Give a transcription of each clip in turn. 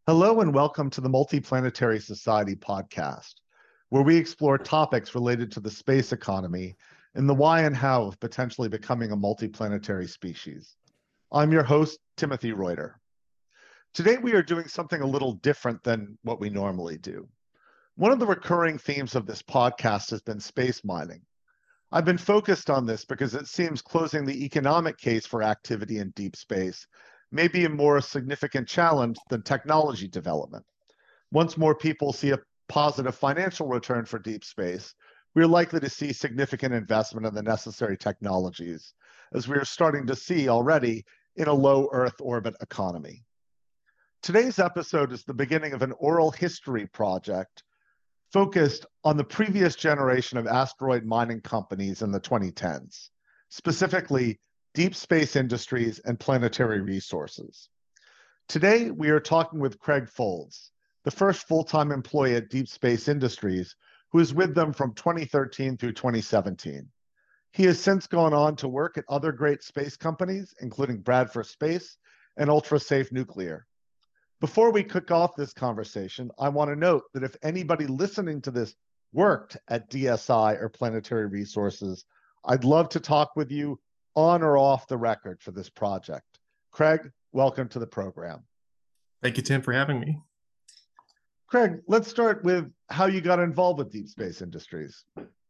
Hello and welcome to the Multiplanetary Society podcast, where we explore topics related to the space economy and the why and how of potentially becoming a multiplanetary species. I'm your host, Timothy Reuter. Today we are doing something a little different than what we normally do. One of the recurring themes of this podcast has been space mining. I've been focused on this because it seems closing the economic case for activity in deep space may be a more significant challenge than technology development. Once more people see a positive financial return for deep space, we are likely to see significant investment in the necessary technologies, as we are starting to see already in a low Earth orbit economy. Today's episode is the beginning of an oral history project focused on the previous generation of asteroid mining companies in the 2010s, specifically Deep Space Industries and Planetary Resources. Today, we are talking with Craig Folds, the first full-time employee at Deep Space Industries, who is with them from 2013 through 2017. He has since gone on to work at other great space companies, including Bradford Space and Ultrasafe Nuclear. Before we kick off this conversation, I want to note that if anybody listening to this worked at DSI or Planetary Resources, I'd love to talk with you on or off the record for this project. Craig, welcome to the program. Thank you, Tim, for having me. Craig, let's start with how you got involved with Deep Space Industries.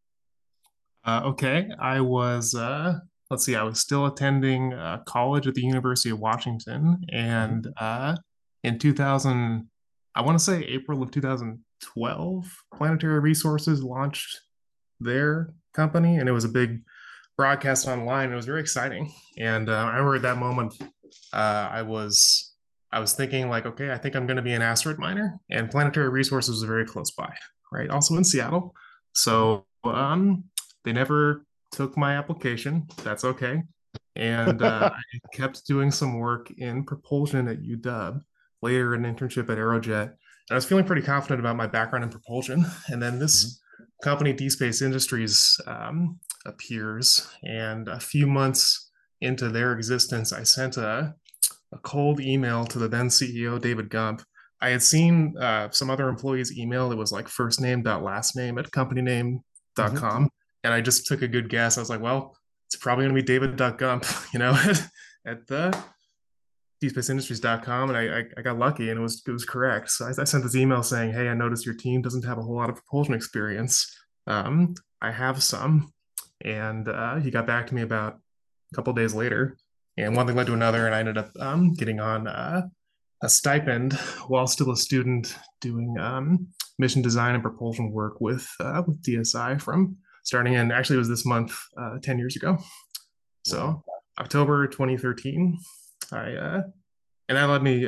Okay, I was, I was still attending college at the University of Washington, and in 2000, I want to say April of 2012, Planetary Resources launched their company, and it was a big broadcast online. It was very exciting, and I remember at that moment, I was thinking like, okay, I think I'm going to be an asteroid miner, and Planetary Resources was very close by, right? Also in Seattle, so they never took my application. That's okay, and I kept doing some work in propulsion at UW. Later, an internship at Aerojet, and I was feeling pretty confident about my background in propulsion. And then this company, Deep Space Industries, appears, and a few months into their existence, I sent a cold email to the then CEO, David Gump. I had seen some other employees' email that was like first name dot last name at companyname.com. And I just took a good guess. I was like, well, it's probably going to be David.Gump, at the deepspaceindustries.com, and I got lucky, and it was correct. So I sent this email saying, hey, I noticed your team doesn't have a whole lot of propulsion experience. I have some. And he got back to me about a couple days later, and one thing led to another, and I ended up getting on a stipend while still a student doing mission design and propulsion work with DSI from starting in, actually it was this month, 10 years ago. So October 2013, and that let me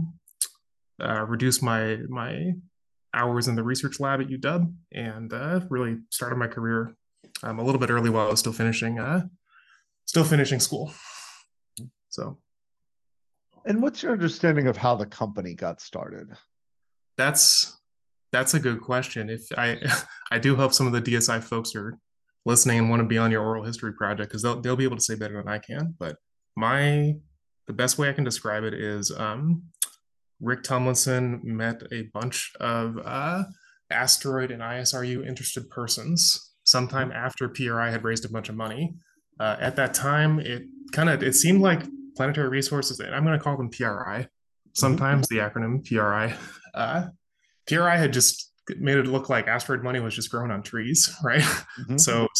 reduce my hours in the research lab at UW, and really started my career a little bit early while I was still finishing school. So, and what's your understanding of how the company got started? That's a good question. If I do hope some of the DSI folks are listening and want to be on your oral history project, because they'll be able to say better than I can. But the best way I can describe it is Rick Tomlinson met a bunch of asteroid and ISRU interested persons sometime after PRI had raised a bunch of money. At that time, it seemed like Planetary Resources, and I'm going to call them PRI, sometimes the acronym PRI. PRI had just made it look like asteroid money was just growing on trees, right? So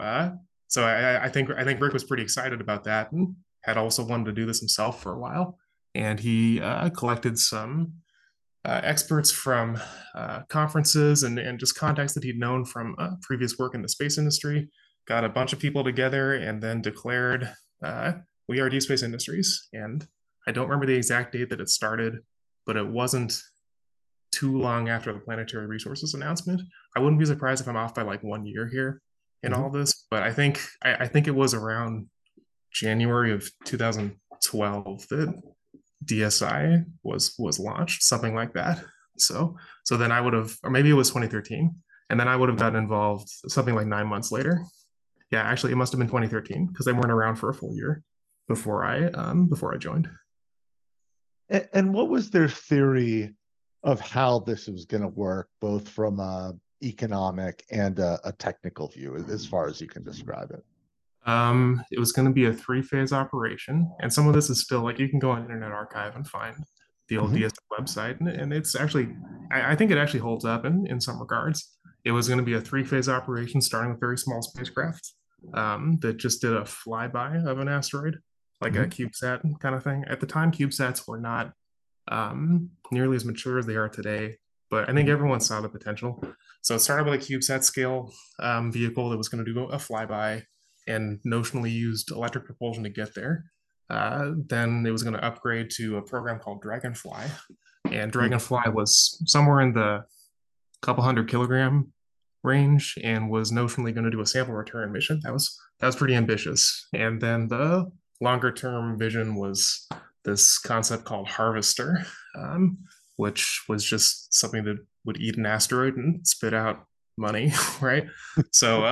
I think Rick was pretty excited about that, and had also wanted to do this himself for a while. And he collected some experts from conferences and just contacts that he'd known from previous work in the space industry, got a bunch of people together, and then declared, we are Deep Space Industries. And I don't remember the exact date that it started, but it wasn't too long after the Planetary Resources announcement. I wouldn't be surprised if I'm off by like 1 year here in all this, but I think it was around January of 2012 that DSI was launched, something like that. So then I would have, or maybe it was 2013, and then I would have gotten involved something like 9 months later. Yeah, actually, it must have been 2013 because they weren't around for a full year before I joined. And what was their theory of how this was going to work, both from a economic and a technical view, as far as you can describe it? It was going to be a three-phase operation, and some of this is still like you can go on Internet Archive and find the old Mhm. DSF website, and it's actually, I think it actually holds up in some regards. It was going to be a three-phase operation, starting with very small spacecraft that just did a flyby of an asteroid, like a Mhm. CubeSat kind of thing. At the time, CubeSats were not nearly as mature as they are today, but I think Mhm. everyone saw the potential. So it started with a CubeSat scale vehicle that was going to do a flyby and notionally used electric propulsion to get there. Then it was going to upgrade to a program called Dragonfly, and Mhm. Dragonfly was somewhere in the couple 100 kilogram range and was notionally going to do a sample return mission. That was pretty ambitious. And then the longer term vision was this concept called Harvester, um, which was just something that would eat an asteroid and spit out money, right? So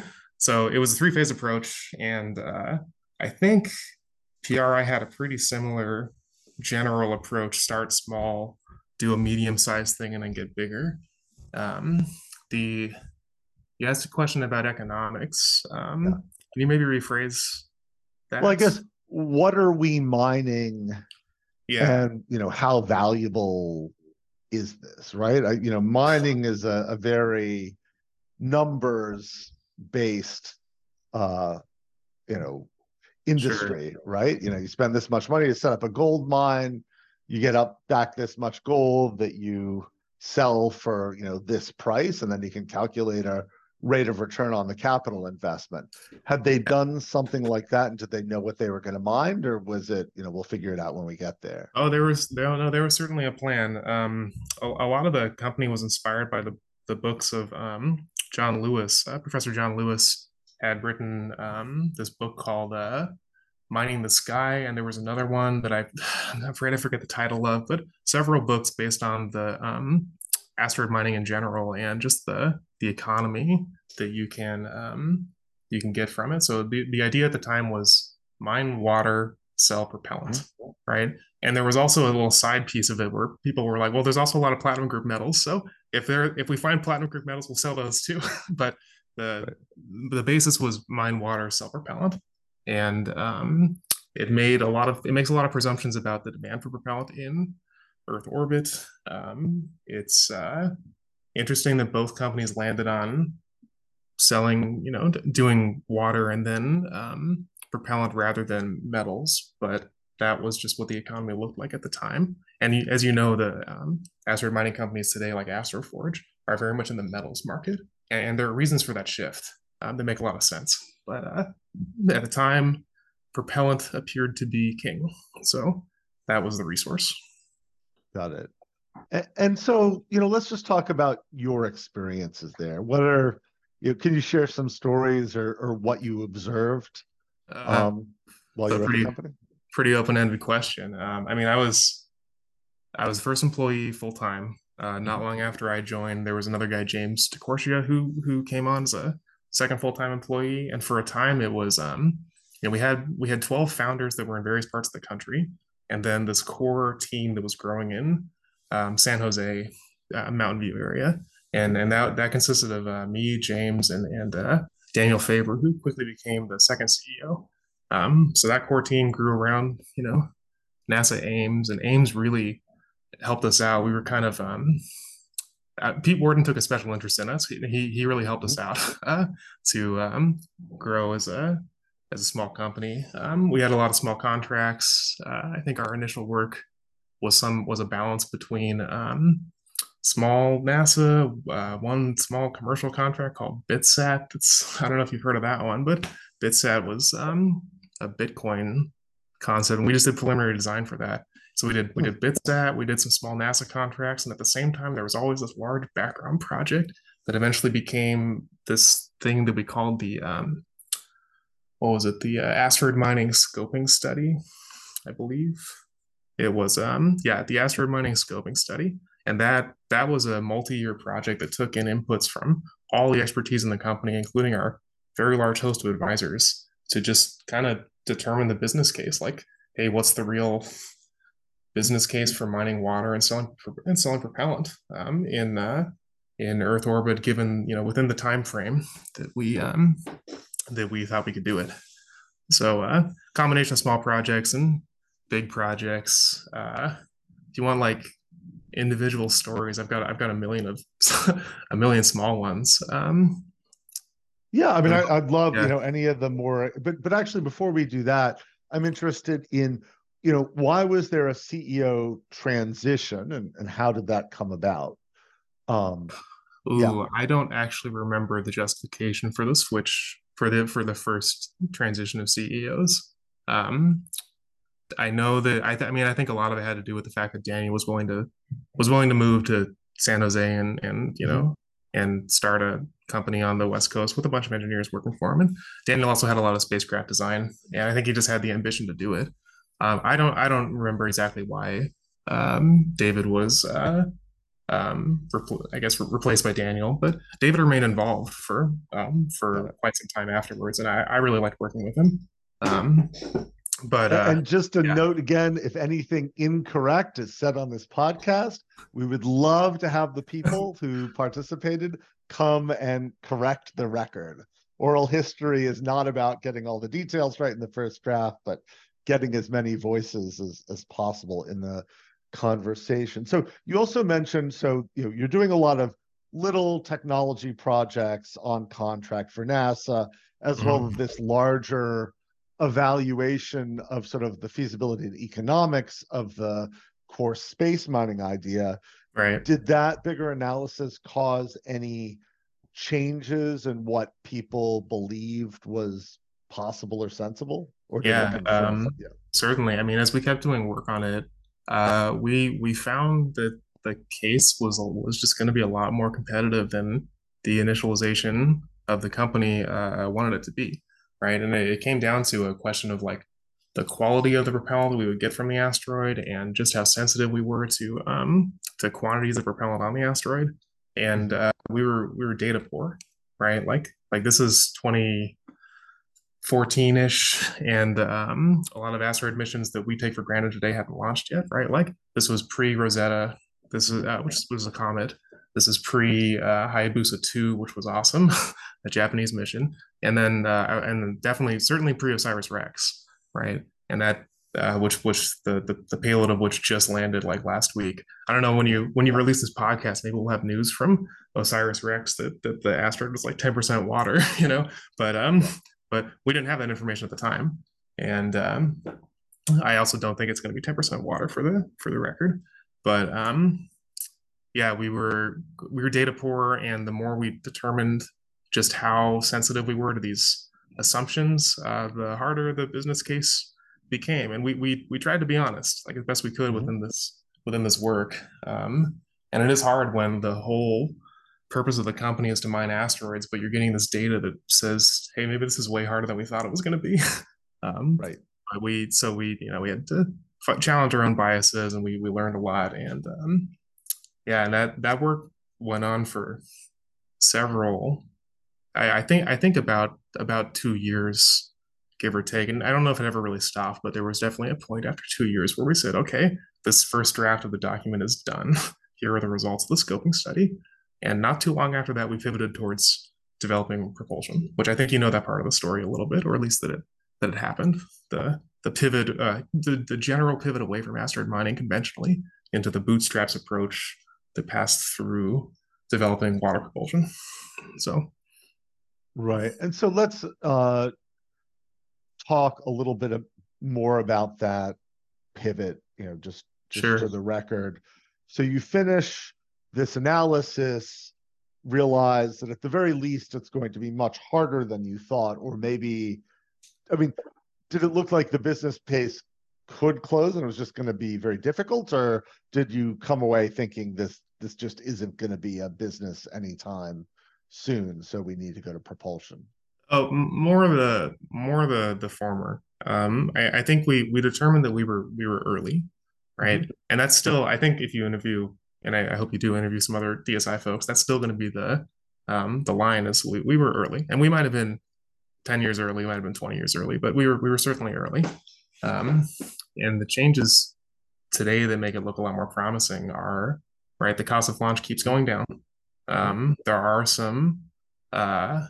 so it was a three-phase approach, and I think PRI had a pretty similar general approach: start small, do a medium-sized thing, and then get bigger. Um, the You asked a question about economics. Yeah. Can you maybe rephrase Well, I that? guess, what are we mining, Yeah, and how valuable is this, right? Mining is a very numbers based uh you know sure. industry, right? You spend this much money to set up a gold mine, you get up back this much gold that you sell for this price, and then you can calculate a rate of return on the capital investment. Had they done something like that, and did they know what they were going to mine, or was it, we'll figure it out when we get there? Oh, there was certainly a plan. A lot of the company was inspired by the books of John Lewis. Professor John Lewis had written this book called Mining the Sky, and there was another one that I'm afraid I forget the title of, but several books based on the asteroid mining in general and just the economy that you can get from it. So the idea at the time was mine water, sell propellant, Mhm. right? And there was also a little side piece of it where people were like, well, there's also a lot of platinum group metals. So if we find platinum group metals, we'll sell those too. But the Right. the basis was mine water, sell propellant. And it makes a lot of presumptions about the demand for propellant in Earth orbit. It's interesting that both companies landed on selling, doing water and then propellant rather than metals, but that was just what the economy looked like at the time. And as you know, the asteroid mining companies today, like Astroforge, are very much in the metals market, and there are reasons for that shift. They make a lot of sense, but at the time, propellant appeared to be king, so that was the resource. Got it. And so, let's just talk about your experiences there. Can you share some stories, or what you observed Uh, um, while you so were at the pretty company? pretty open-ended question. I mean, I was the first employee full time. Not Mhm. long after I joined, there was another guy, James DeCorsia, who came on as a second full time employee. And for a time, it was we had 12 founders that were in various parts of the country, and then this core team that was growing in San Jose, Mountain View area, and that consisted of me, James, and Daniel Faber, who quickly became the second CEO. So that core team grew around NASA Ames, and Ames really helped us out. We were kind of Pete Worden took a special interest in us. He really helped us Mhm. out to grow as a small company. We had a lot of small contracts. I think our initial work was a balance between small NASA, one small commercial contract called BitSat. I don't know if you've heard of that one, but BitSat was a Bitcoin concept, and we just did preliminary design for that. So we Hmm. did BitSat, we did some small NASA contracts, and at the same time, there was always this large background project that eventually became this thing that we called the what was it? The asteroid mining scoping study, I believe. It was the asteroid mining scoping study, and that was a multi-year project that took in inputs from all the expertise in the company, including our very large host of advisors, to just kind of determine the business case. Like, hey, what's the real business case for mining water and selling propellant in Earth orbit, given within the time frame that we thought we could do it. So combination of small projects and big projects. If you want like individual stories, I've got a million of a million small ones. Yeah, I mean, I'd love, Yeah. any of the more, but actually before we do that, I'm interested in, why was there a CEO transition and how did that come about? Um, yeah. Ooh, I don't actually remember the justification for the switch for the first transition of CEOs. Um, I know that I mean I think a lot of it had to do with the fact that Daniel was willing to move to San Jose and Mhm. and start a company on the West Coast with a bunch of engineers working for him. And Daniel also had a lot of spacecraft design, and I think he just had the ambition to do it. I don't remember exactly why David was I guess replaced by Daniel, but David remained involved Got for it. quite some time afterwards, and I really liked working with him. Um, but And just a yeah, note again, if anything incorrect is said on this podcast, we would love to have the people who participated come and correct the record. Oral history is not about getting all the details right in the first draft, but getting as many voices as possible in the conversation. So you also mentioned, so you're doing a lot of little technology projects on contract for NASA, as well as mhm, this larger evaluation of sort of the feasibility and economics of the core space mining idea. right. Did that bigger analysis cause any changes in what people believed was possible or sensible, or did it Yeah, confirm? Yeah. certainly. I mean, as we kept doing work on it, we found that the case was just going to be a lot more competitive than the initialization of the company wanted it to be, right? And it came down to a question of like the quality of the propellant that we would get from the asteroid and just how sensitive we were to quantities of propellant on the asteroid. And Mhm. we were data poor, right? Like this is 2014-ish, and a lot of asteroid missions that we take for granted today haven't launched yet, right? Like this was pre-Rosetta, this is which was a comet. This is pre Hayabusa 2, which was awesome, a Japanese mission, and definitely certainly pre Osiris Rex, right? And that which the payload of which just landed like last week. I don't know when you release this podcast, maybe we'll have news from Osiris Rex that the asteroid was like 10% water, but we didn't have that information at the time, and I also don't think it's going to be 10% water for the record. But yeah, we were data poor, and the more we determined just how sensitive we were to these assumptions, the harder the business case became. And we tried to be honest, like as best we could Mhm. within this work. And it is hard when the whole purpose of the company is to mine asteroids, but you're getting this data that says, hey, maybe this is way harder than we thought it was going to be. um, Right. but we had to challenge our own biases, and we learned a lot. And yeah, and that work went on for several. I think about 2 years, give or take. And I don't know if it ever really stopped, but there was definitely a point after 2 years where we said, okay, this first draft of the document is done. Here are the results of the scoping study. And not too long after that, we pivoted towards developing propulsion, which I think you know that part of the story a little bit, or at least that it happened. The pivot, the general pivot away from asteroid mining conventionally into the bootstraps approach that passed through developing water propulsion. So Right. And so let's talk a little bit more about that pivot, just for sure. the record. So you finish this analysis, realize that at the very least it's going to be much harder than you thought, or maybe, I mean, did it look like the business case could close and it was just going to be very difficult, or did you come away thinking this just isn't going to be a business anytime soon, so we need to go to propulsion? Oh, more of the former. I think we determined that we were early, right? Mhm. And that's still, I think, if you interview, and I hope you do interview some other DSI folks, that's still going to be the line is we were early, and we might have been 10 years early, we might have been 20 years early, but we were certainly early. Um, and the changes. today that make it look a lot more promising are, right, the cost of launch keeps going down. There are some, uh,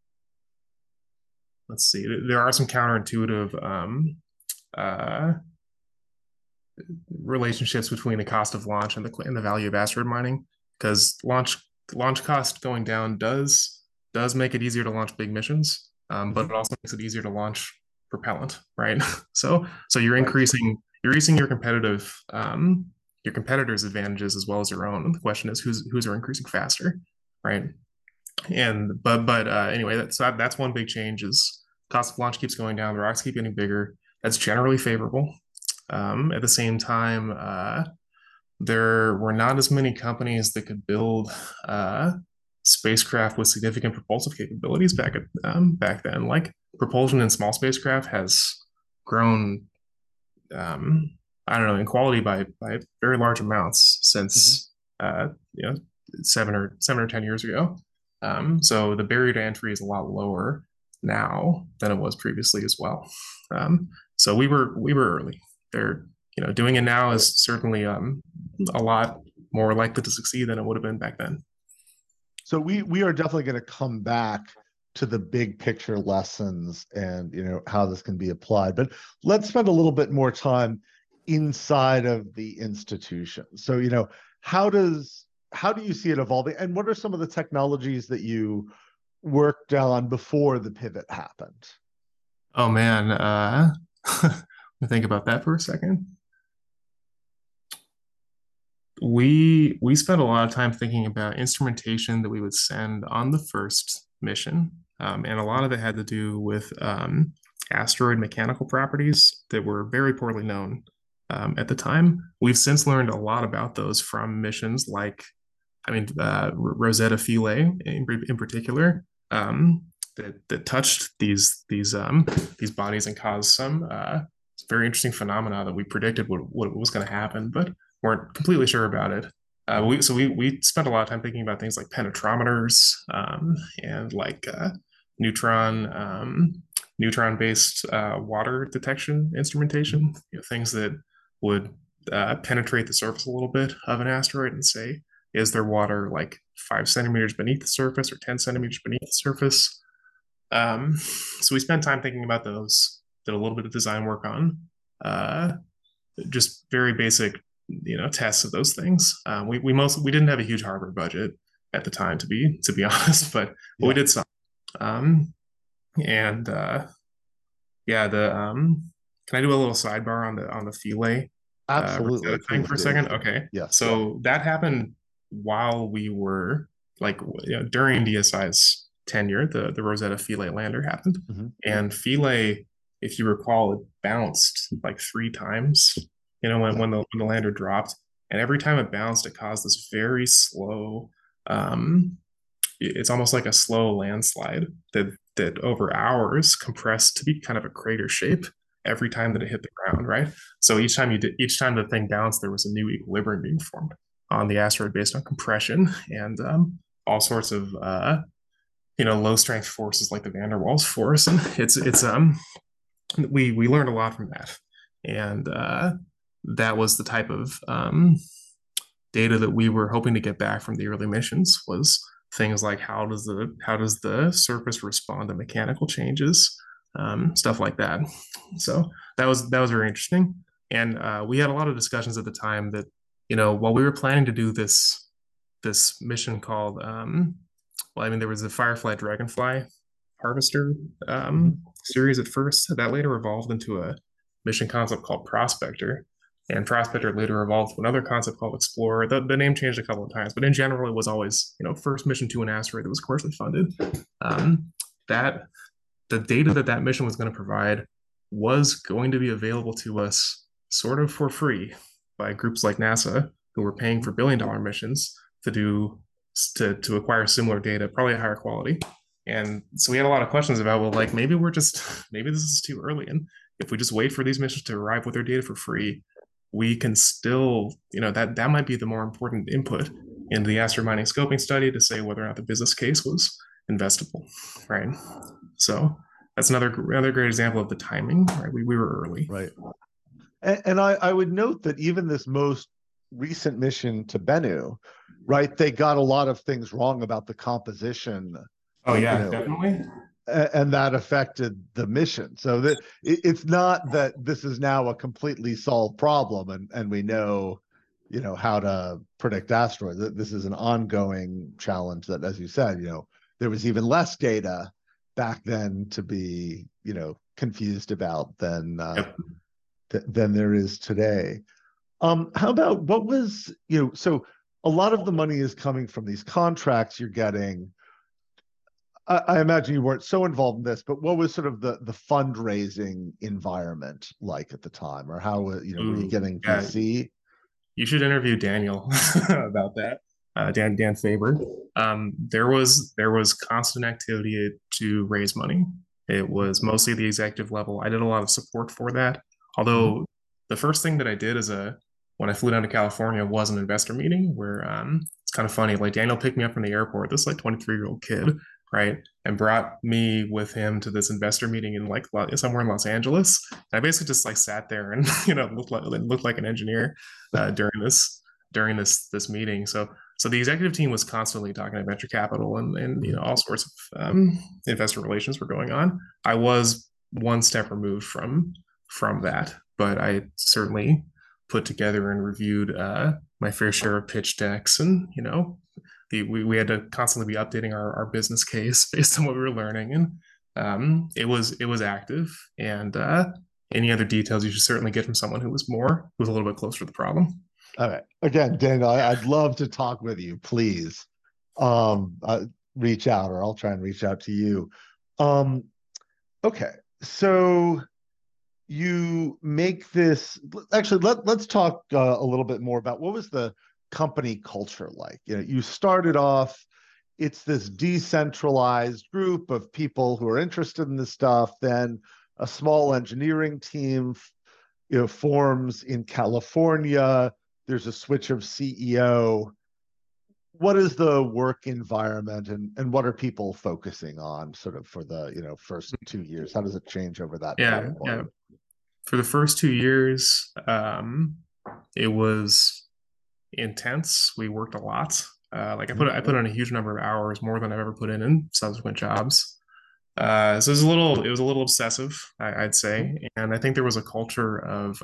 let's see, there are some counterintuitive uh, relationships between the cost of launch and the value of asteroid mining, because launch cost going down does make it easier to launch big missions, but it also makes it easier to launch propellant, right? So you're Right. increasing your competitors' advantages as well as your own. And the question is who's are increasing faster, right? And but anyway, that's one big change is cost of launch keeps going down, the rocks keep getting bigger. That's generally favorable. At the same time, there were not as many companies that could build spacecraft with significant propulsive capabilities back then. Like propulsion in small spacecraft has grown, I don't know, in quality by very large amounts Mm-hmm. since you know 7 or 10 years ago. So the barrier to entry is a lot lower now than it was previously as well. So we were early. They're doing it now is certainly a lot more likely to succeed than it would have been back then. So we are definitely going to come back to the big picture lessons and how this can be applied. But let's spend a little bit more time inside of the institution. So how does how do you see it evolving, and what are some of the technologies that you worked on before the pivot happened? Oh man, let me think about that for a second. We spent a lot of time thinking about instrumentation that we would send on the first mission, and a lot of it had to do with asteroid mechanical properties that were very poorly known at the time. We've since learned a lot about those from missions like, I mean, Rosetta Philae in particular, that touched these bodies and caused some very interesting phenomena that we predicted what was going to happen, but weren't completely sure about it. We spent a lot of time thinking about things like penetrometers and like neutron based water detection instrumentation, things that would penetrate the surface a little bit of an asteroid and say, is there water like 5 centimeters beneath the surface or 10 centimeters beneath the surface? So we spent time thinking about those, did a little bit of design work on uh, just very basic, tests of those things. We didn't have a huge hardware budget at the time, to be honest, but we Yeah, did some. Um, and yeah, the can I do a little sidebar on the Philae absolutely. thing Please for a do. second? Okay, Yes. so that happened while we were like during DSI's tenure. The Rosetta Philae lander happened, Hmm. and Philae, if you recall, it bounced like 3 times. When Yeah. when the lander dropped, and every time it bounced, it caused this very slow. Um, it's almost like a slow landslide that over hours compressed to be kind of a crater shape every time that it hit the ground, right? So each time the thing bounced, there was a new equilibrium being formed on the asteroid based on compression and all sorts of low strength forces like the van der Waals force, and it's we learned a lot from that, and that was the type of data that we were hoping to get back from the early missions was things like how does the surface respond to mechanical changes, stuff like that. So that was very interesting, and we had a lot of discussions at the time that while we were planning to do this mission called well, I mean there was the Firefly Dragonfly Harvester Hmm. series at first that later evolved into a mission concept called Prospector, and Prospector later evolved to another concept called Explorer. The name changed a couple of times, but in general, it was always first mission to an asteroid that was commercially funded. Um, that the data that mission was going to provide was going to be available to us sort of for free by groups like NASA who were paying for billion-dollar missions to acquire similar data, probably a higher quality. And so we had a lot of questions about, well, like maybe this is too early, and if we just wait for these missions to arrive with their data for free, we can still, that might be the more important input into the asteroid mining scoping study to say whether or not the business case was investable, right? So that's another great example of the timing, right? We were early. Right. And I would note that even this most recent mission to Bennu, right? They got a lot of things wrong about the composition, Oh you yeah, know, definitely. and that affected the mission. So that it's not that this is now a completely solved problem, and we know, how to predict asteroids. This is an ongoing challenge that, as you said, there was even less data back then to be, confused about Yep. than there is today. How about what was, so a lot of the money is coming from these contracts you're getting. I imagine you weren't so involved in this, but what was sort of the fundraising environment like at the time, or how were you Ooh, getting yeah. VC? You should interview Daniel about that. Dan Faber. There was constant activity to raise money. It was mostly the executive level. I did a lot of support for that. Mhm. Although the first thing that I did when I flew down to California was an investor meeting where it's kind of funny. Like Daniel picked me up from the airport, this like 23-year-old kid, right? And brought me with him to this investor meeting in like somewhere in Los Angeles. And I basically just like sat there and looked like an engineer during this meeting. So the executive team was constantly talking about venture capital and Mhm. all sorts of investor relations were going on. I was one step removed from that, but I certainly put together and reviewed my fair share of pitch decks, and we had to constantly be updating our business case based on what we were learning, and it was active, and any other details you should certainly get from someone who was a little bit closer to the problem. All right. Again, Daniel, I'd love to talk with you. Please, reach out, or I'll try and reach out to you. Um, okay. So you make this. Actually, let's talk a little bit more about what was the company culture like. You started off. It's this decentralized group of people who are interested in this stuff. Then a small engineering team, forms in California. There's a switch of CEO. What is the work environment, and what are people focusing on sort of for the first 2 years? How does it change over that Yeah, time yeah. period? For the first 2 years, it was intense. We worked a lot. Like I put in a huge number of hours, more than I've ever put in subsequent jobs. So it was a little obsessive, I'd Mhm. say, and I think there was a culture of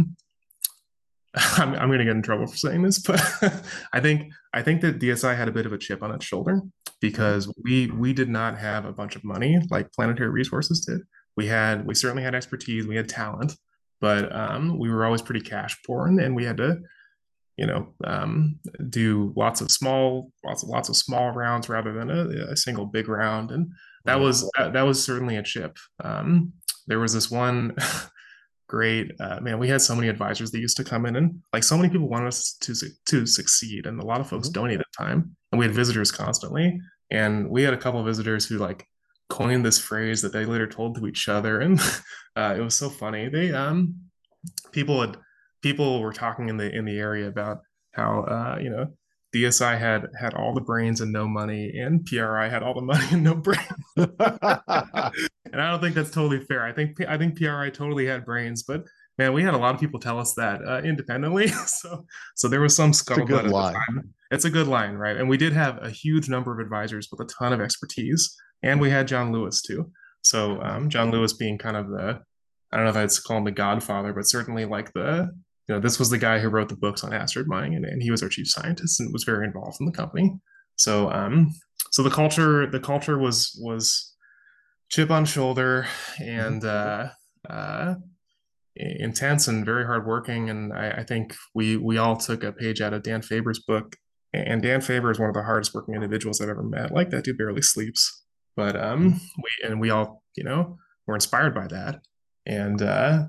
I'm going to get in trouble for saying this, but I think that DSI had a bit of a chip on its shoulder Mhm. because we did not have a bunch of money like Planetary Resources did. We certainly had expertise, we had talent, but we were always pretty cash poor, and we had to you know do lots of small rounds rather than a single big round, and that Right. was that was certainly a chip. There was this one great man. We had so many advisors that used to come in, and like so many people wanted us to succeed, and a lot of folks Mhm. donated time, and we had visitors constantly, and we had a couple of visitors who like coined this phrase that they later told to each other, and it was so funny. People had people were talking in the area about how DSI had all the brains and no money, and PRI had all the money and no brains. And I don't think that's totally fair. I think PRI totally had brains, but man, we had a lot of people tell us that independently. So there was some It's a good scuttlebutt at the line. time. It's a good line, right? And we did have a huge number of advisors with a ton of expertise, and we had John Lewis too. So Mhm. John Lewis being kind of I don't know if I'd call him the Godfather, but certainly like this was the guy who wrote the books on asteroid mining, and he was our chief scientist and was very involved in the company. So the culture was chip on shoulder Mhm. and uh, intense and very hardworking. And I think we all took a page out of Dan Faber's book. And Dan Faber is one of the hardest working individuals I've ever met. Like that dude barely sleeps, but Mhm. we all were inspired by that, and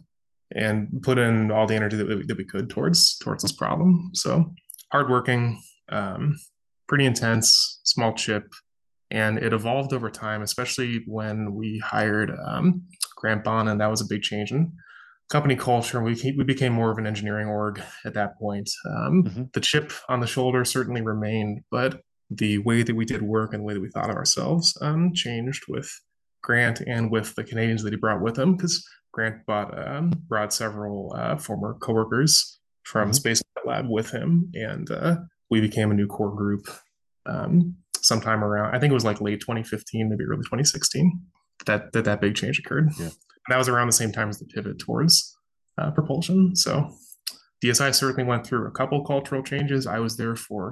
put in all the energy that we could towards this problem. So hardworking, um, pretty intense, small chip, and it evolved over time, especially when we hired Grant Bond, and that was a big change in company culture. We became more of an engineering org at that point. Mhm. The chip on the shoulder certainly remained, but the way that we did work and the way that we thought of ourselves changed with Grant and with the Canadians that he brought with him, because Grant brought several former coworkers from Mhm. Space Lab with him, and we became a new core group sometime around, I think it was like late 2015, maybe early 2016, that big change occurred. And Yeah. that was around the same time as the pivot towards propulsion. So DSI certainly went through a couple cultural changes. I was there for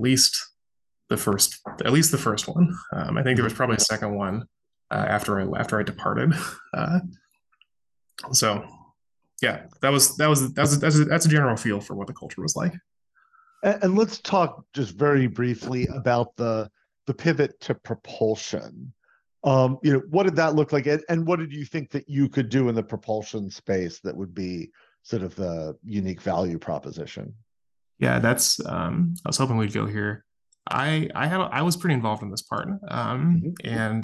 at least the first one. I think there was Mhm. probably a second one after I departed. Uh, so yeah, that's a general feel for what the culture was like. And let's talk just very briefly about the pivot to propulsion. What did that look like, and what did you think that you could do in the propulsion space that would be sort of the unique value proposition? Yeah, that's I was hoping we'd go here. I was pretty involved in this part. Mhm. And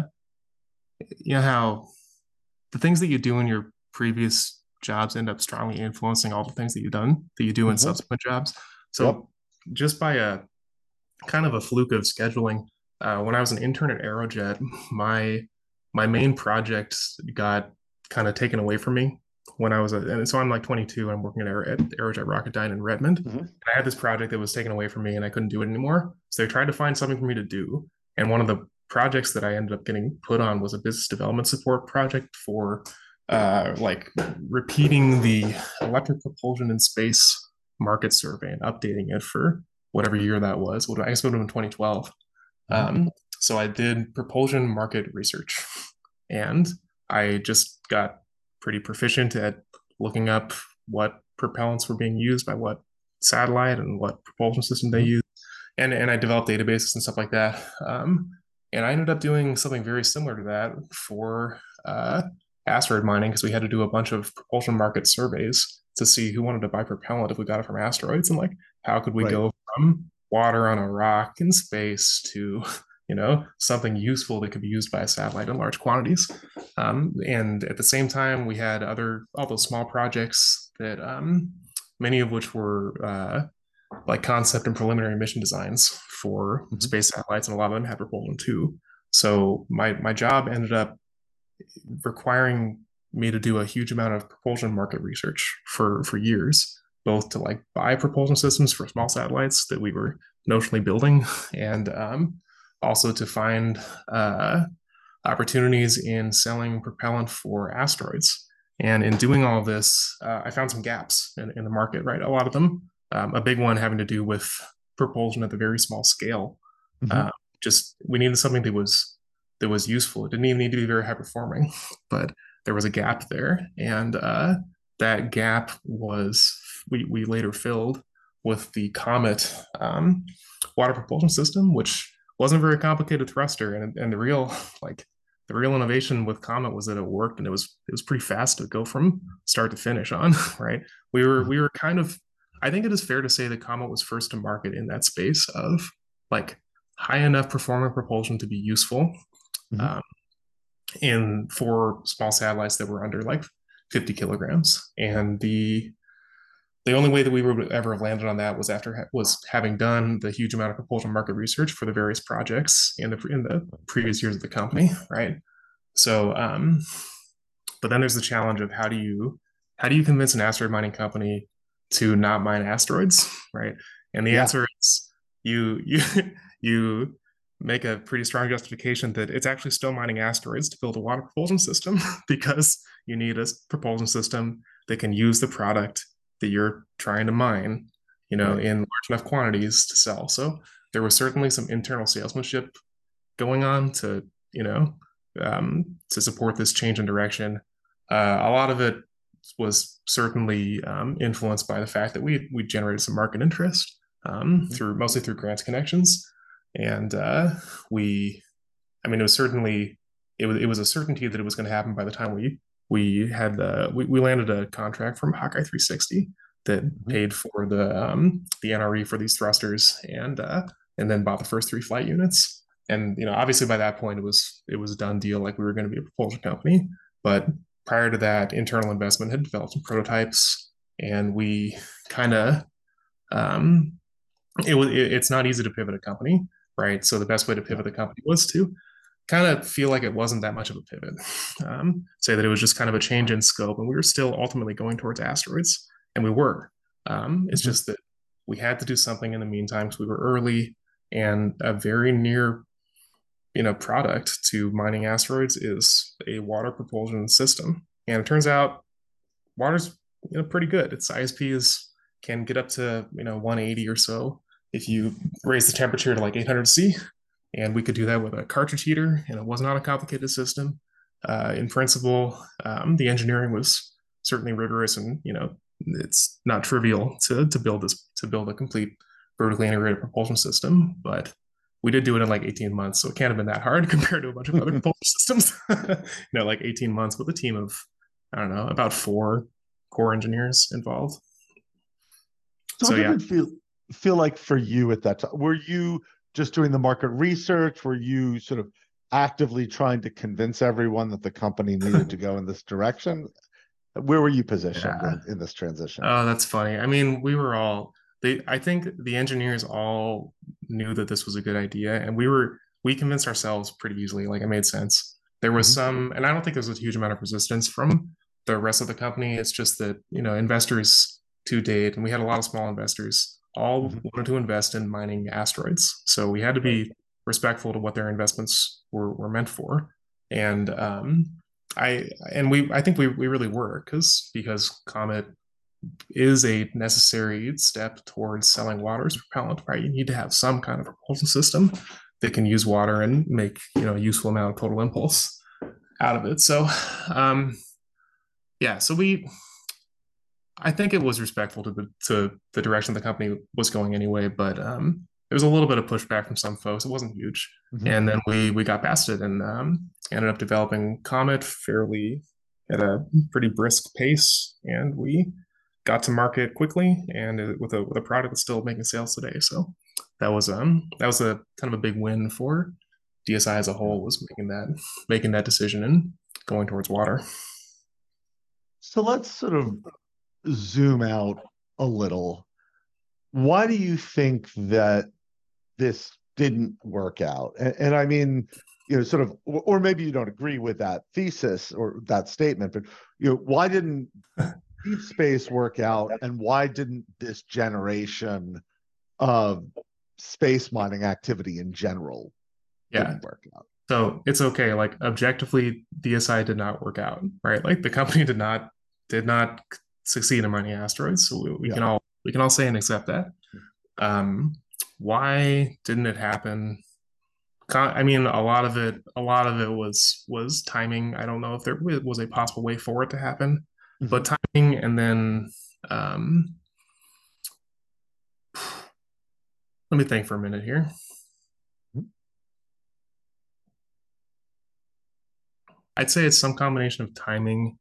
you know how the things that you do in your previous jobs end up strongly influencing all the things that you do in Mhm. subsequent jobs. Yep. So just by a kind of a fluke of scheduling, when I was an intern at Aerojet, my my main project got kind of taken away from me when and so I'm like 22 and I'm working at Aerojet Rocketdyne in Redmond. And Mhm. I had this project that was taken away from me and I couldn't do it anymore. So they tried to find something for me to do. And one of the projects that I ended up getting put on was a business development support project for like repeating the electric propulsion in space market survey and updating it for whatever year that was. I guess it would have been 2012. Mhm. So I did propulsion market research, and I just got pretty proficient at looking up what propellants were being used by what satellite and what propulsion system they Mhm. use, and I developed databases and stuff like that. And I ended up doing something very similar to that for asteroid mining because we had to do a bunch of propulsion market surveys to see who wanted to buy propellant if we got it from asteroids and like how could we Right. go from water on a rock in space to something useful that could be used by a satellite in large quantities. And at the same time, we had all those small projects that many of which were like concept and preliminary mission designs for Mhm. space satellites, and a lot of them had propulsion too. So my job ended up requiring me to do a huge amount of propulsion market research for years, both to like buy propulsion systems for small satellites that we were notionally building, and also to find opportunities in selling propellant for asteroids. And in doing all this, I found some gaps in the market, right? A lot of them, a big one having to do with propulsion at the very small scale. Mhm. Uh, just we needed something that was useful. It didn't even need to be very high performing, but there was a gap there, and that gap was we later filled with the Comet water propulsion system, which wasn't a very complicated thruster, and the real innovation with Comet was that it worked and it was pretty fast to go from start to finish on, right? Mhm. We were kind of I think it is fair to say that Comet was first to market in that space of like high enough performing propulsion to be useful Mhm. um, in for small satellites that were under like 50 kilograms. And the only way that we would ever have landed on that was was having done the huge amount of propulsion market research for the various projects in the previous years of the company, right? So, but then there's the challenge of how do you convince an asteroid mining company to not mine asteroids, right? And the Yeah. answer is you you make a pretty strong justification that it's actually still mining asteroids to build a water propulsion system because you need a propulsion system that can use the product that you're trying to mine, Right. in large enough quantities to sell. So there was certainly some internal salesmanship going on to support this change in direction. A lot of it was certainly influenced by the fact that we generated some market interest Mhm. through mostly through grants connections, and we, I mean, it was a certainty that it was going to happen by the time we landed a contract from Hawkeye 360 that Mhm. paid for the NRE for these thrusters and then bought the first three flight units. And obviously by that point it was a done deal, like we were going to be a propulsion company. But prior to that, internal investment had developed some prototypes, and we kind of um, it's not easy to pivot a company, right? So the best way to Yeah. pivot the company was to kind of feel like it wasn't that much of a pivot. Say that it was just kind of a change in scope, and we were still ultimately going towards asteroids, and we were. It's Mhm. just that we had to do something in the meantime because we were early, and a very near product to mining asteroids is a water propulsion system. And it turns out water's pretty good. Its ISPs can get up to 180 or so if you raise the temperature to like 800 C. And we could do that with a cartridge heater, and it was not a complicated system. In principle, the engineering was certainly rigorous, and it's not trivial to build a complete vertically integrated propulsion system. But we did do it in like 18 months, so it can't have been that hard compared to a bunch of other propulsion systems. Like 18 months with a team of, I don't know, about 4 core engineers involved. So So what did yeah, it feel like for you at that time? Were you just doing the market research? Were you sort of actively trying to convince everyone that the company needed to go in this direction? Where were you positioned yeah. in this transition? Oh, that's funny. I mean, we were all I think the engineers all knew that this was a good idea, and we convinced ourselves pretty easily. Like it made sense. There was Mhm. some, and I don't think there was a huge amount of resistance from the rest of the company. It's just that, investors to date, and we had a lot of small investors, all Mhm. wanted to invest in mining asteroids. So we had to Right. be respectful to what their investments were meant for. And I think we really were because Comet is a necessary step towards selling water as propellant, right? You need to have some kind of propulsion system that can use water and make a useful amount of total impulse out of it. So, um, yeah, so I think it was respectful to the direction the company was going anyway, but there was a little bit of pushback from some folks. It wasn't huge, Mhm. and then we got past it and ended up developing Comet fairly at a pretty brisk pace, and we got to market quickly and with a product that's still making sales today. So that was a kind of a big win for DSI as a Yeah. whole, was making that decision and going towards water. So let's sort of zoom out a little. Why do you think that this didn't work out? And I mean, sort of, or maybe you don't agree with that thesis or that statement, but why didn't deep space work out, and why didn't this generation of space mining activity in general Yeah. didn't work out? So it's okay. Like objectively, DSI did not work out, right? Like the company did not succeed in mining asteroids. So we Yeah. can all say and accept that. Um, why didn't it happen? I mean, a lot of it was timing. I don't know if there was a possible way for it to happen, but Mhm. timing, and then um, let me think for a minute here. I'd say it's some combination of timing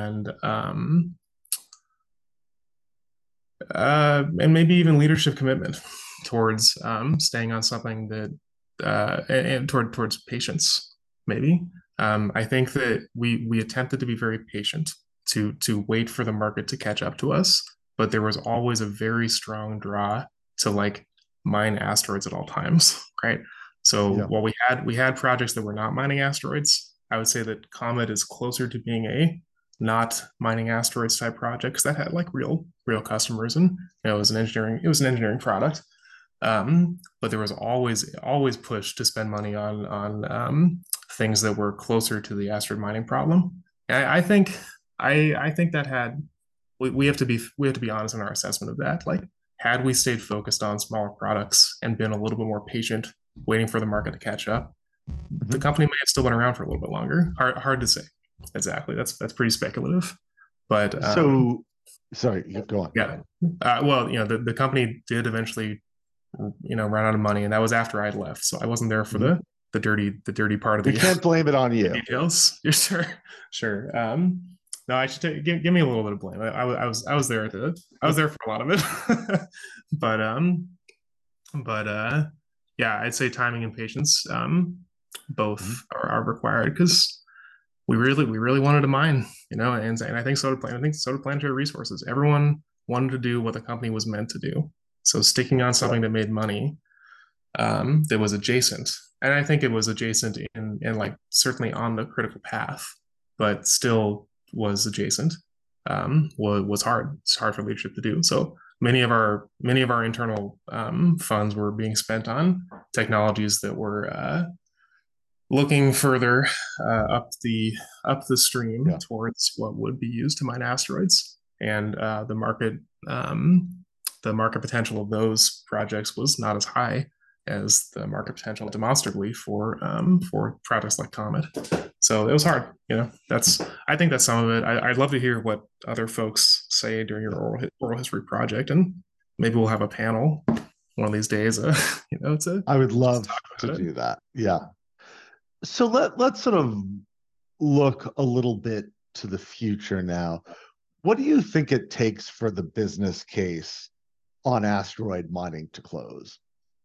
and maybe even leadership commitment towards staying on something that and towards patience. Maybe I think that we attempted to be very patient to wait for the market to catch up to us, but there was always a very strong draw to like mine asteroids at all times, right? So Yeah. while we had projects that were not mining asteroids, I would say that Comet is closer to being a not mining asteroids type project because that had like real customers, and it was an engineering product. But there was always push to spend money on things that were closer to the asteroid mining problem. And I think that had we have to be honest in our assessment of that. Like, had we stayed focused on smaller products and been a little bit more patient, waiting for the market to catch up, the Mhm. company may have still been around for a little bit longer. Hard to say exactly. That's pretty speculative, but So, sorry, you go on. yeah. Well, the company did eventually, run out of money, and that was after I'd left, so I wasn't there for Mhm. the dirty part of We the can't blame it on you. details. You're sure, sure. No, I should give me a little bit of blame. I was there I was there for a lot of it, but yeah, I'd say timing and patience both Mhm. are required because we really wanted to mine, and I think so did Planetary Resources. Everyone wanted to do what the company was meant to do. So sticking on something that made money, that was adjacent and I think it was adjacent in like certainly on the critical path, but still was adjacent. Was hard. It's hard for leadership to do. So many of our internal funds were being spent on technologies that were looking further up the stream Yeah. towards what would be used to mine asteroids, and the market potential of those projects was not as high as the market potential demonstrably for projects like Comet. So it was hard. I think that's some of it. I'd love to hear what other folks say during your oral history project, and maybe we'll have a panel one of these days. I would Just love talk to about it. do that. Yeah. So let's sort of look a little bit to the future now. What do you think it takes for the business case on asteroid mining to close?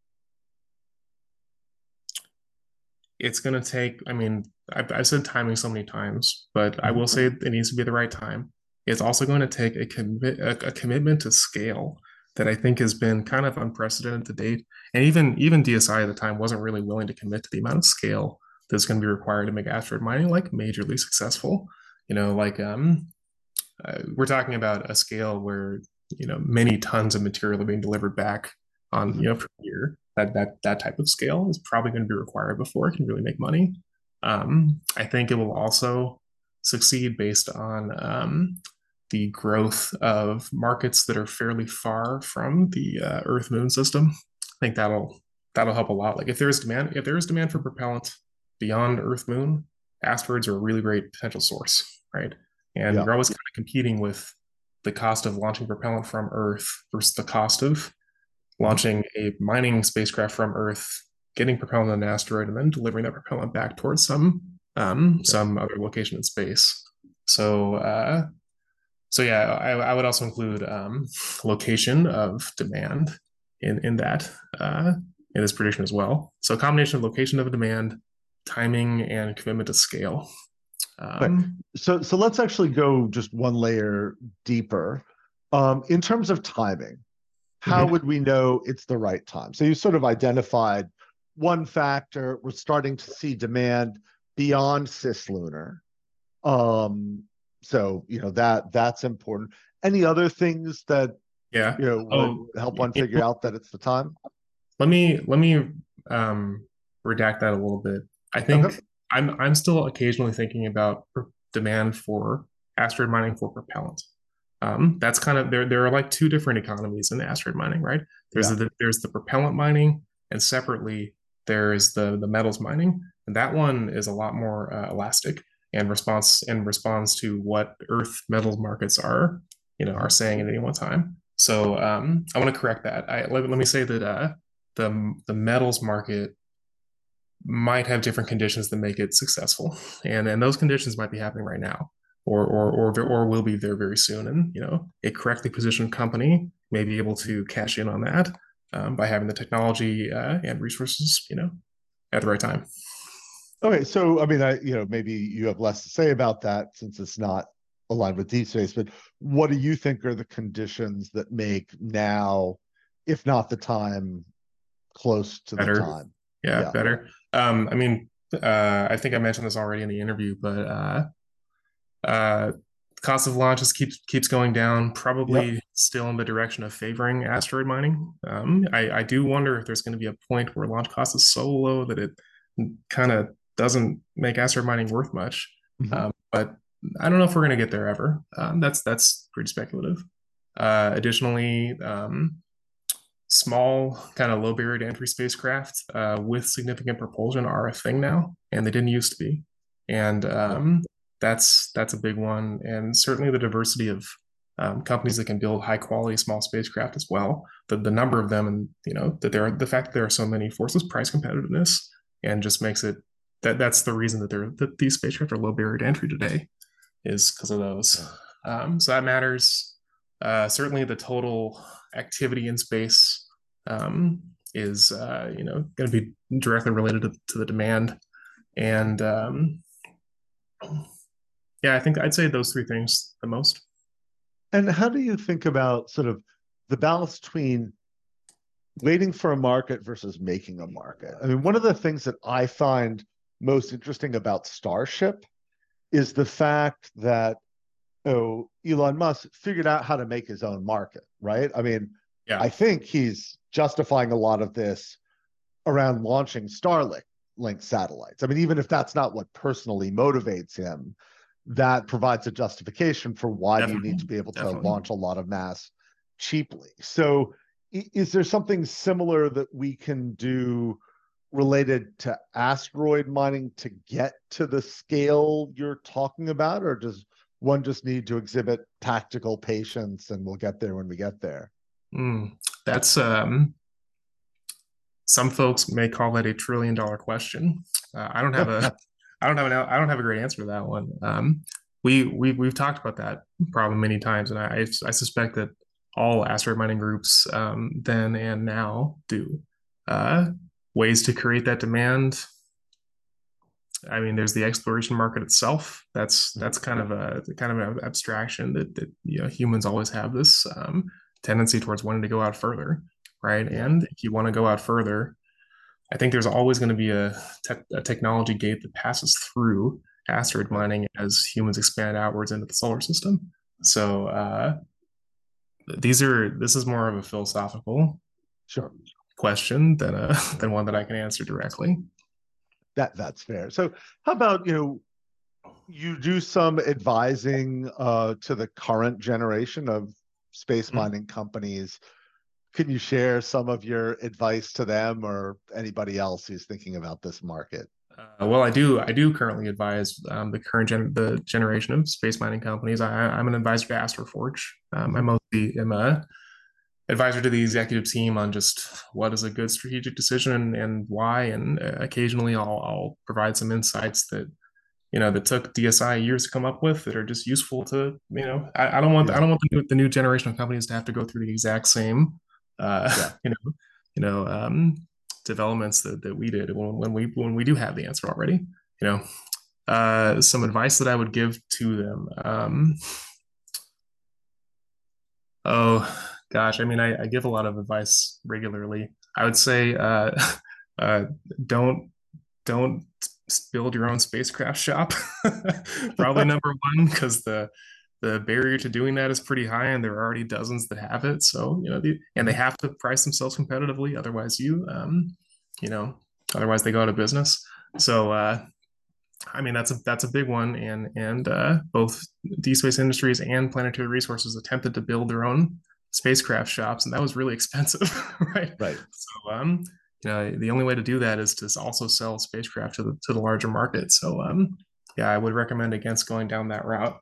It's going to take, I mean, I've said timing so many times, but I Mhm. will say it needs to be the right time. It's also going to take a commitment to scale that I think has been kind of unprecedented to date. And even DSI at the time wasn't really willing to commit to the amount of scale that's going to be required to make asteroid mining like majorly successful. Like we're talking about a scale where many tons of material are being delivered back on Mhm. per year. That type of scale is probably going to be required before it can really make money. I think it will also succeed based on the growth of markets that are fairly far from the Earth Moon system. I think that'll help a lot. Like if there is demand for propellant beyond Earth Moon, asteroids are a really great potential source, right? And Yeah. you're always kind of competing with the cost of launching propellant from Earth versus the cost of Mhm. launching a mining spacecraft from Earth, getting propellant on an asteroid, and then delivering that propellant back towards Yes. some other location in space. So yeah, I would also include location of demand in that in this prediction as well. So a combination of location of demand, timing, and commitment to scale. Right. Um, So let's actually go just one layer deeper. In terms of timing, how mhm. would we know it's the right time? So you sort of identified one factor. We're starting to see demand beyond cislunar. Um, so that's important. Any other things that Yeah. would Oh, help one figure out that it's the time? let me um, redact that a little bit. I Okay. think I'm still occasionally thinking about demand for asteroid mining for propellant. That's kind of there are like two different economies in asteroid mining, right? Yeah. There's the propellant mining, and separately there's the metals mining, and that one is a lot more elastic and responds to what Earth metals markets are Mhm. saying at any one time. So I want to correct that. Let me say that the metals market might have different conditions that make it successful, and those conditions might be happening right now, or will be there very soon. And a correctly positioned company may be able to cash in on that by having the technology and resources, at the right time. Okay, so I mean, maybe you have less to say about that since it's not aligned with deep space, but what do you think are the conditions that make now, if not the time, close to the Better, time? yeah, Yeah, better. I mean, I think I mentioned this already in the interview, but Uh, cost of launches keeps going down, yep. probably still in the direction of favoring asteroid mining. I do wonder if there's going to be a point where launch cost is so low that it kind of doesn't make asteroid mining worth much. Mhm. But I don't know if we're going to get there ever. That's pretty speculative. Additionally, small kind of low barrier to entry spacecraft with significant propulsion are a thing now, and they didn't used to be. And Yeah. that's a big one, and certainly the diversity of companies that can build high quality small spacecraft as well. The number of them, and the fact that there are so many forces price competitiveness, and just makes it that's the reason that these spacecraft are low barrier to entry today is because of those. Yeah. So that matters. Certainly, the total activity in space is going to be directly related to the demand, and yeah, I think I'd say those three things the most. And how do you think about sort of the balance between waiting for a market versus making a market. I mean, one of the things that I find most interesting about Starship is the fact that Elon Musk figured out how to make his own market, right? I mean, Yeah, I think he's justifying a lot of this around launching Starlink link satellites. I mean, even if that's not what personally motivates him, that provides a justification for why do you need definitely, to be able to definitely. launch a lot of mass cheaply. So is there something similar that we can do related to asteroid mining to get to the scale you're talking about, or does one just need to exhibit tactical patience and we'll get there when we get there? Mm, that's some folks may call that $1 trillion question. I don't have a, I don't have a great answer to that one. We've talked about that problem many times, and I suspect that all asteroid mining groups then and now do. Uh, Ways to create that demand. I mean, there's the exploration market itself. That's kind of an abstraction that humans always have this tendency towards wanting to go out further, right? Yeah. And if you want to go out further, I think there's always going to be a technology gate that passes through asteroid Right. mining as humans expand outwards into the solar system. So this is more of a philosophical Sure. question than a than one that I can answer directly. That's fair. So how about, you do some advising to the current generation of space Mhm. mining companies. Can you share some of your advice to them or anybody else who's thinking about this market? Well, I do currently advise the generation of space mining companies. I'm an advisor to Astroforge. I Mhm. mostly am a advisor to the executive team on just what is a good strategic decision and why. And occasionally I'll provide some insights that that took DSI years to come up with that are just useful to I Yeah. don't want the new generation of companies to have to go through the exact same Yeah. you know developments that we did when we do have the answer already. Some advice that I would give to them. Oh gosh, I mean, I give a lot of advice regularly. I would say uh, don't don't build your own spacecraft shop. Probably number one, because the barrier to doing that is pretty high, and there are already dozens that have it. So and they Mhm. have to price themselves competitively, otherwise you know, otherwise they go out of business. So I mean that's a big one, and both D Space Industries and Planetary Resources attempted to build their own spacecraft shops, and that was really expensive, right? Right. So the only way to do that is to also sell spacecraft to the larger market. So yeah, I would recommend against going down that route.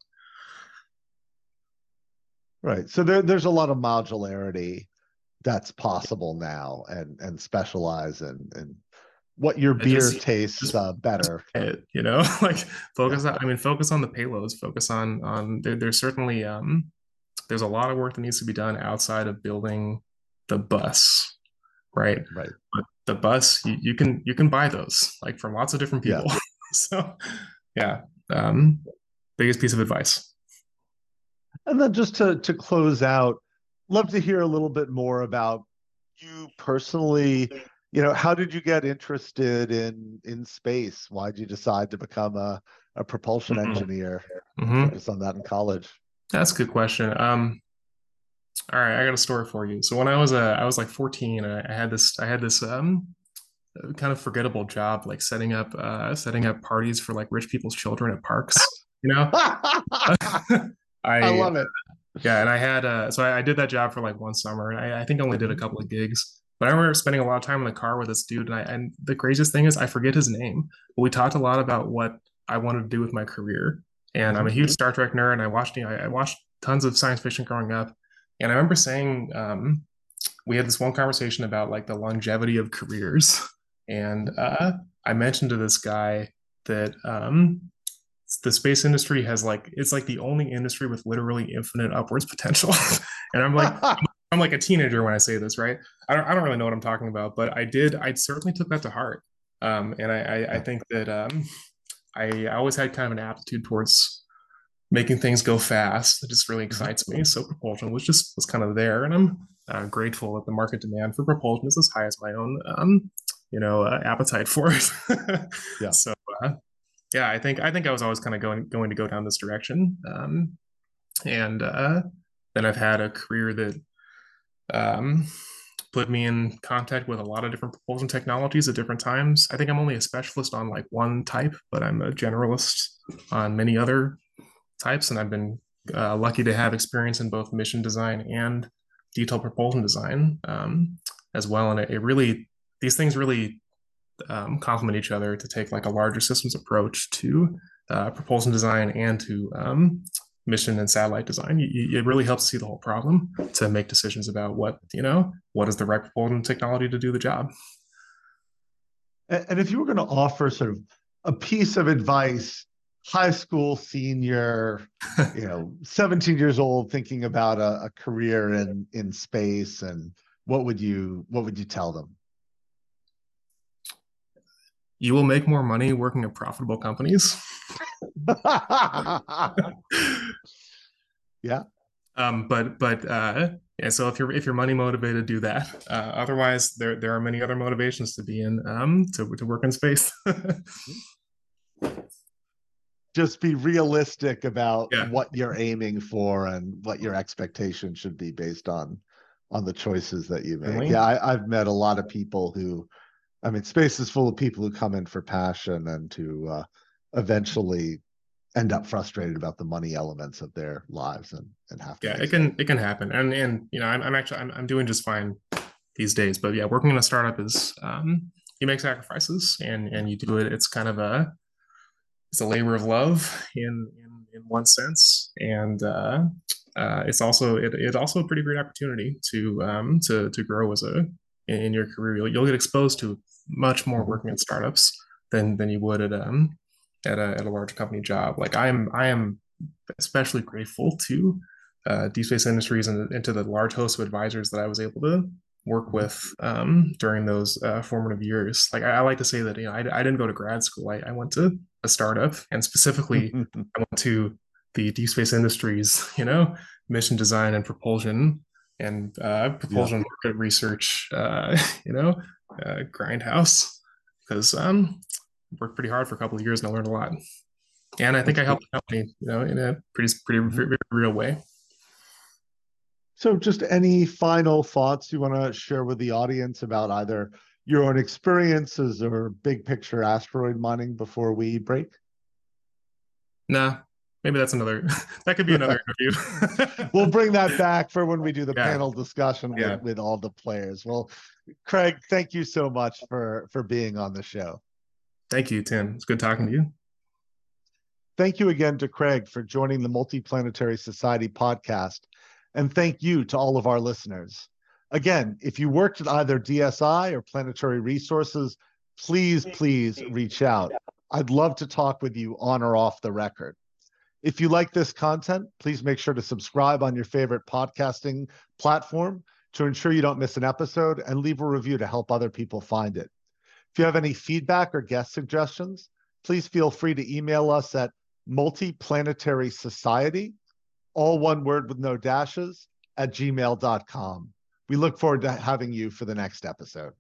Right. So there's a lot of modularity that's possible now and specialize and what your I beer just tastes better. it, like Yeah. focus on the payloads, focus on there's certainly there's a lot of work that needs to be done outside of building the bus, right? Right. But the bus, you can buy those like from lots of different Yeah. people. So yeah, um, biggest piece of advice. And then just to close out, love to hear a little bit more about you personally. How did you get interested in space? Why did you decide to become a propulsion Mhm. engineer and Mhm. focus on that in college? That's a good question. All right, I got a story for you. So when I was like 14, I had this kind of forgettable job, like setting up parties for like rich people's children at parks. I I love it. Yeah, and I had so I did that job for like one summer, and I think I only did a Mhm. couple of gigs. But I remember spending a lot of time in the car with this dude, and the craziest thing is I forget his name. But we talked a lot about what I wanted to do with my career, and I'm a Mhm. huge Star Trek nerd, and I watched tons of science fiction growing up, and I remember saying we had this one conversation about like the longevity of careers, and I mentioned to this guy that the space industry has like it's like the only industry with literally infinite upwards potential. And I'm like a teenager when I say this, right? I don't really know what I'm talking about, but I certainly took that to heart. And I Yeah. think that I always had kind of an aptitude towards making things go fast. It just really Mhm. excites me. So propulsion was kind of there, and grateful that the market demand for propulsion is as high as my own, appetite for it. Yeah. So, yeah, I think I was always kind of going to go down this direction. And then I've had a career that um, put me in contact with a lot of different propulsion technologies at different times. I think I'm only a specialist on like one type, but I'm a generalist on many other types, and I've been lucky to have experience in both mission design and detailed propulsion design as well. And it really, these things really complement each other to take like a larger systems approach to propulsion design and to mission and satellite design. It really helps see the whole problem to make decisions about what is the right propulsion technology to do the job. And if you were going to offer sort of a piece of advice, high school senior, 17 years old, thinking about a career in space, and what would you tell them? You will make more money working at profitable companies. Yeah. Yeah. So if you're money motivated, do that. Otherwise, there are many other motivations to be in to work in space. Just be realistic about Yeah. what you're aiming for and what your expectations should be based on the choices that you make. Really? Yeah, I've met a lot of people who, I mean, space is full of people who come in for passion and to eventually end up frustrated about the money elements of their lives and have to Yeah, make it can happen, and I'm doing just fine these days. But yeah, working in a startup is you make sacrifices and you do it. It's kind of a labor of love in one sense, and it's also a pretty great opportunity to grow in your career. You'll get exposed to much more working in startups than you would at a large company job. Like I am especially grateful to Deep Space Industries and to the large host of advisors that I was able to work with during those formative years. Like I like to say that I didn't go to grad school. I went to a startup, and specifically I went to the Deep Space Industries, mission design and propulsion and Yeah, propulsion market research, grindhouse, because worked pretty hard for a couple of years and I learned a lot. And I think that's I cool. helped the company, in a pretty very real way. So, just any final thoughts you want to share with the audience about either your own experiences or big picture asteroid mining before we break? Nah, maybe that's another. That could be another interview. We'll bring that back for when we do the Yeah, panel discussion yeah. with all the players. Well, Craig, thank you so much for being on the show. Thank you, Tim. It's good talking to you. Thank you again to Craig for joining the Multiplanetary Society podcast. And thank you to all of our listeners. Again, if you worked at either DSI or Planetary Resources, please reach out. I'd love to talk with you on or off the record. If you like this content, please make sure to subscribe on your favorite podcasting platform to ensure you don't miss an episode, and leave a review to help other people find it. If you have any feedback or guest suggestions, please feel free to email us at multiplanetarysociety, all one word with no dashes, @gmail.com. We look forward to having you for the next episode.